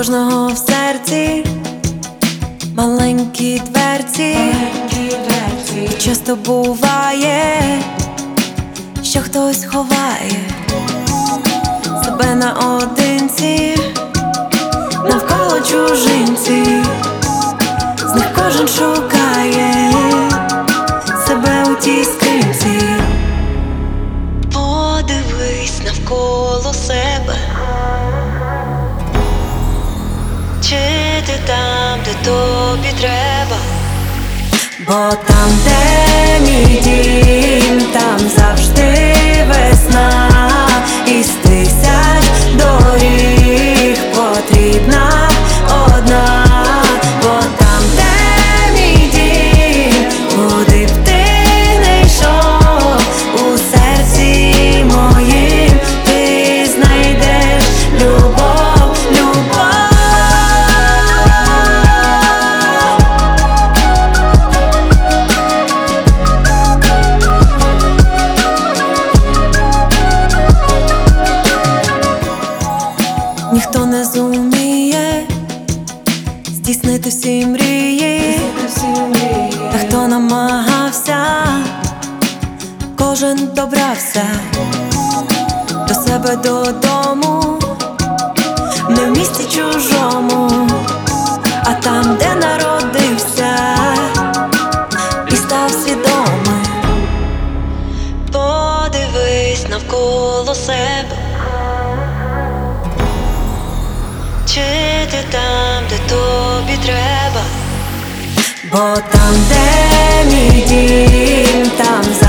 кожного в серці маленькі дверці, і часто буває, що хтось ховає себе наодинці, навколо чужинці, з них кожен шукає себе у тій скринці. Подивись навколо себе, чи ти там, де тобі треба? Бо там, де мій дім, там завжди весна, із тисяч доріг потрібна одна. Бо там, де мій дім, куди б ти не йшов, у серці моїм ти знайдеш любов, любов. Ніхто не зуміє здійснити всі мрії, та хто намагався, кожен добрався до себе додому, не в місті чужому, а там, де народився і став свідомим. Подивись навколо себе, чи ти там, де тобі треба? Бо там, де мій дім, там